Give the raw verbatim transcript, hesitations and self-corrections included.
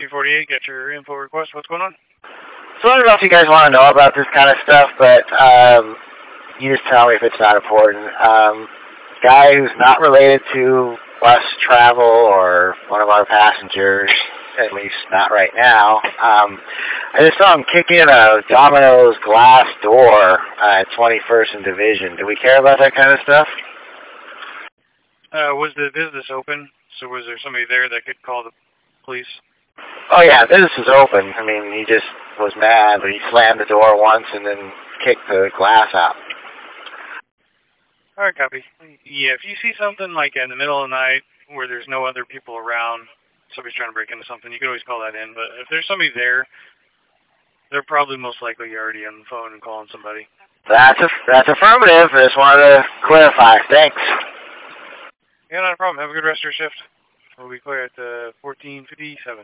two forty-eight, get your info request. What's going on? So I don't know if you guys want to know about this kind of stuff, but um, you just tell me if it's not important. Um, guy who's not related to bus travel or one of our passengers, at least not right now. Um, I just saw him kick in a Domino's glass door at twenty-first and Division. Do we care about that kind of stuff? Uh, was the business open? So was there somebody there that could call the police? Oh yeah, business is open. I mean, he just was mad, but he slammed the door once and then kicked the glass out. All right, copy. Yeah, if you see something like in the middle of the night where there's no other people around, somebody's trying to break into something, you can always call that in. But if there's somebody there, they're probably most likely already on the phone and calling somebody. That's a, that's affirmative. I just wanted to clarify. Thanks. Yeah, not a problem. Have a good rest of your shift. We'll be clear at uh, fourteen fifty-seven.